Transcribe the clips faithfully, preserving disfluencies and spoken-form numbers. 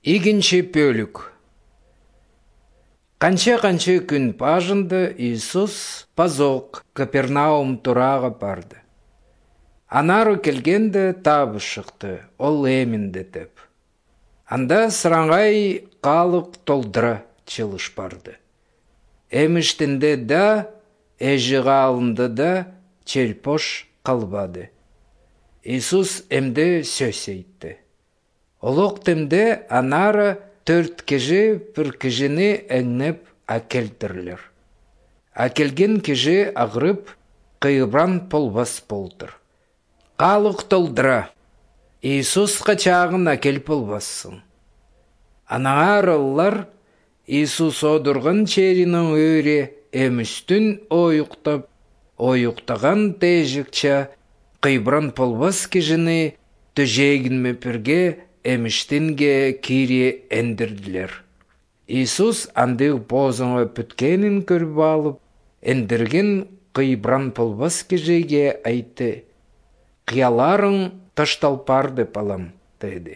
Игінші бөлік. Қанча-қанча күн пажынды Иисус пазоқ Капернаум тұраға барды. Анары келгенді табы шықты, ол емінді деп. Анда сыраңғай қалық толдыра чылыш барды. Еміштінде да, әжіға алынды да, челпош қалбады. Иисус әмді сөз ейтті. Олық темде анары төрт кежі бір кежіні әңнеп әкелдірлер. Әкелген кежі ағырып, қиыбран полбас болдыр. Қалық толдыра, Иисус қачағын әкел полбасын. Анағарылар Иисус одырғын черінің өре әмістін ойықтап, ойықтаған тәжікча қиыбран полбас кежіні түжегін мөпірге әміштінге кире әндірділер. Иисус андығы бозыңы бүткенін көріп алып, әндірген қиыбран полбас кежеге айтты, «Қияларың ташталпарды палам», деді.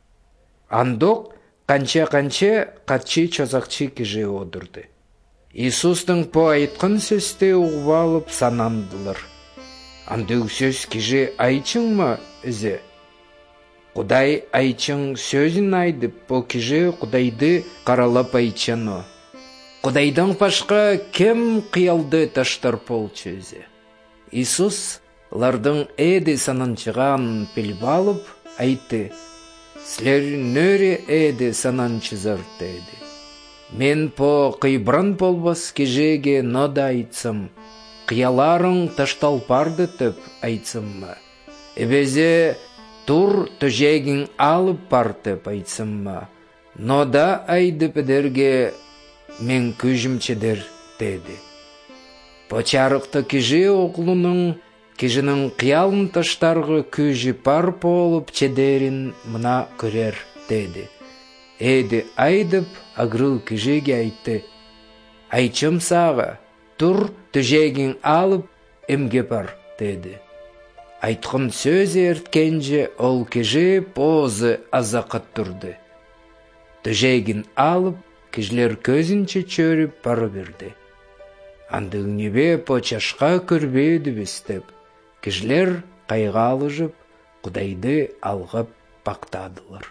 Андық қанча-қанча қатчы чозақчы кеже одырды. Иисустың по айтқын сөзді ұғып алып санандылар. Андығы сөз кеже айтшың ма үзе? Құдай айтшың сөзін айдып, по кеже Құдайды қаралап айтшаны. Құдайдан пашқа кем қиялды таштар полчы өзе? Иисус лардың әді сананчыған піліп алып, айтты, «Сілер нөре әді сананчызар» деді. Мен по қиыбран полбас кежеге нода айтсам, қияларың ташталпарды төп айтсам ма? Эбезе тур төжегін алып бар төп айтсам ма? Нода айды педерге мен күжімчедер деді. Почарықты кеже оғлының кежінің қиялын таштарғы күжі пар болып чедерін мұна көрер деді. Әді айдып ағырыл кежеге айтты, «Айтшым саға, тұр түжегін алып әмге бар» деді. Айтқын сөз ерткенже ол кеже позы азақат тұрды. Түжегін алып, кежлер көзінче чөріп бары берді. Андың небе почашқа көрбеді бестеп, кежлер қайға алыжып, Құдайды алғып бақтадылар.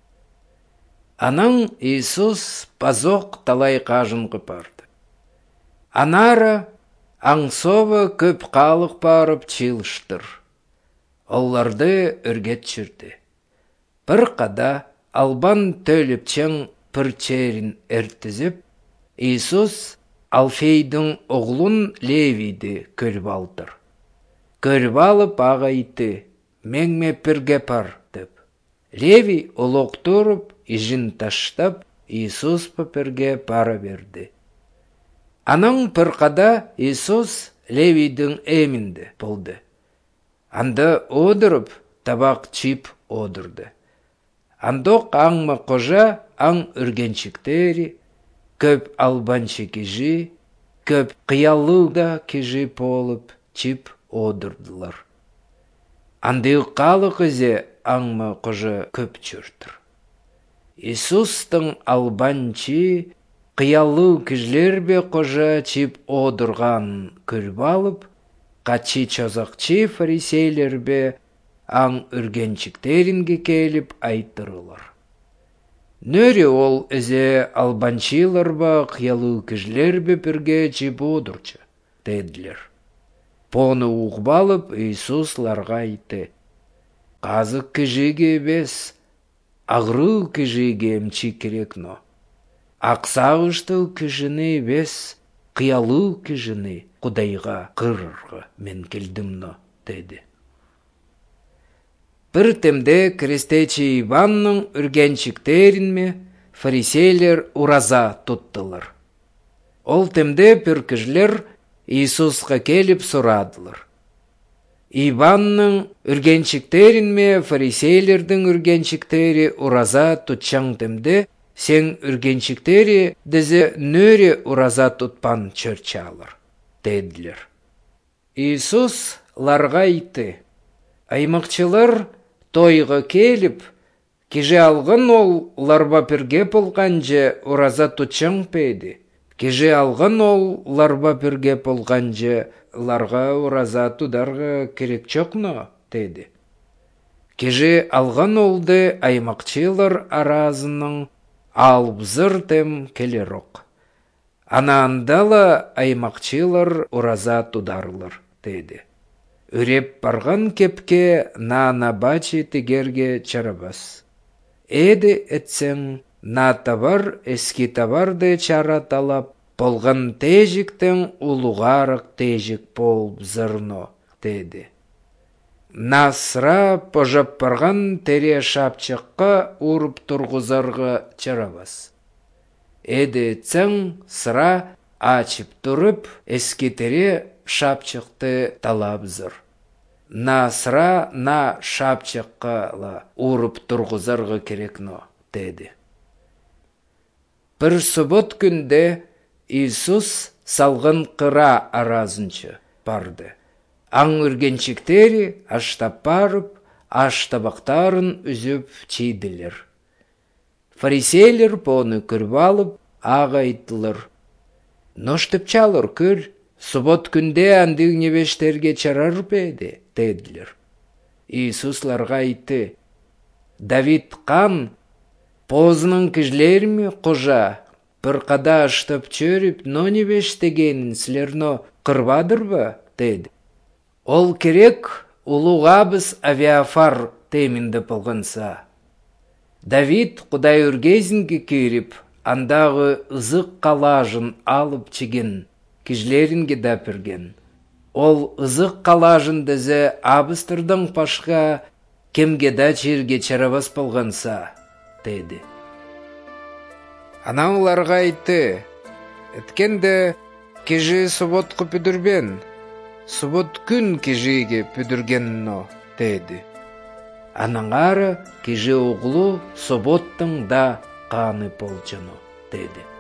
Аның Иисус пазоқ талай қажынғы барды. Анара аңсовы көп қалық барып чилыштыр. Оларды үргет жүрді. Бір қада албан төліпчен бір черін әртізіп, Иисус Алфейдің оғлын Левиді көріп алдыр. Көріп алып ағайты, «Менме пірге пар» деп. Леви олық тұрып, ижін таштап, Иисус пірге пара берді. Аның бір қада Иисус Левидің әмінді болды. Анда одырып, табақ чип одырды. Андық аңма қожа аң үргеншіктері, көп албаншы кежі, көп қиялы да кежі болып чип одырдылар. Андығы қалық өзе аңма қожа көп чөртір. Иисустың албанчы қиялы кежлер бе қожа чип одырған көріп алып, қачы чозақчы фарисейлер бе аң үргеншіктерінге келіп айттырылар. Нөре ол өзе албанчылар ба қиялы кежлер бе бірге чип одырчы, деділер. Поны уғбалып Иисусларға айтты, «Қазық кежеге бес, ағырыл кежеге әмчі керек но. Ақсағыштыл кежіні бес, қиялы кежіні Құдайға қырырғы мен келдім но», деді. Бір темде крестечі Иванның үргеншіктерін ме фарисейлер ураза тұттылар. Ол темде бір кежлер Иисусқа келіп сұрадылар. Иванның үргеншіктерін ме фарисейлердің үргеншіктері ураза тұтчаң темде, сен үргеншіктері дізі нөре ураза тұтпан чөрчі алыр, деділер. Иисус ларға айтты, «Аймақчылар тойға келіп, Кеже алғын ол ларба пірге болғанже ураза тұтчың пейді. Кеже алғын ол ларба пірге болғанже ларға ураза тұдарға керек чоқно, деді. Кеже алған олды аймақчылар аразының алып зыртем келероқ. Анаандала аймақчылар ураза тұдарлар, деді. Үреп барған кепке нана бачи тегерге чарабас. Эді әтсең, на табар эски табарды чара талап, болған тежіктен улуғарық тежік болып зырно, деді. Насра пожап барған тере шапчыққа урып тұрғызарға чарабас. Эді әтсең, сыра ачып тұрып, эски тере шапчықты талап зыр. На сыра, на шапчыққа урып тұрғызарға керекно, деді. Бір сұбот күнде Иисус салғын қыра аразынчы барды. Аң үргенчіктері аштап барып, аштабақтарын үзіп чейділер. Фарисейлер поны көріп алып, аға айттылар. Ноштып чалыр көр, сұбот күнде андың невештерге чарар бейді, деділер. Иисусларға айтты, Давид қан, позының кіжлеріме қожа, бір қада аштап чөріп, но невештегенін сілерно қырбадыр ба, деді. Ол керек улуғабыз авиафар темінді болғанса. Давид құдай үргезінге керіп, андағы ызық қалажын алып чеген, кіжлерінге дәпірген. Ол ызық қалажын дәзі абыстырдың пашқа кемге да черге чарабас болғанса, деді. Анауларға айтты, әткенді кежі сұботқы пүдірбен, сұбот күн кежеге пүдіргенно, деді. Анаңары кежі оғлу сұботтың да қаны болчыно, деді.